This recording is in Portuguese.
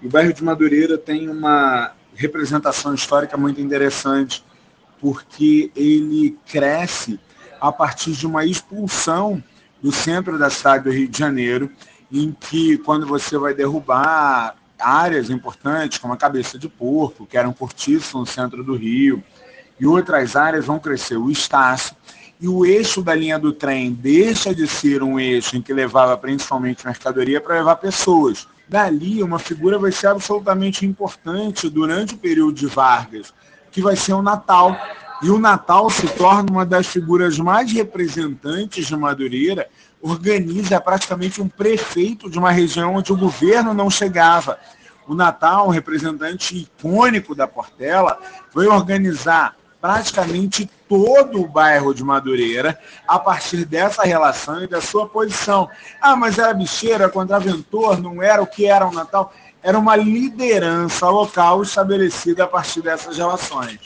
O bairro de Madureira tem uma representação histórica muito interessante, porque ele cresce a partir de uma expulsão do centro da cidade do Rio de Janeiro, em que, quando você vai derrubar áreas importantes, como a Cabeça de Porco, que era um cortiço no centro do Rio, e outras áreas, vão crescer o Estácio, e o eixo da linha do trem deixa de ser um eixo em que levava principalmente mercadoria para levar pessoas. Dali, uma figura vai ser absolutamente importante durante o período de Vargas, que vai ser o Natal. E o Natal se torna uma das figuras mais representantes de Madureira, organiza praticamente um prefeito de uma região onde o governo não chegava. O Natal, um representante icônico da Portela, foi organizar praticamente todo o bairro de Madureira a partir dessa relação e da sua posição. Ah, mas era bicheiro, era contraventor, não era o que era o Natal? Era uma liderança local estabelecida a partir dessas relações.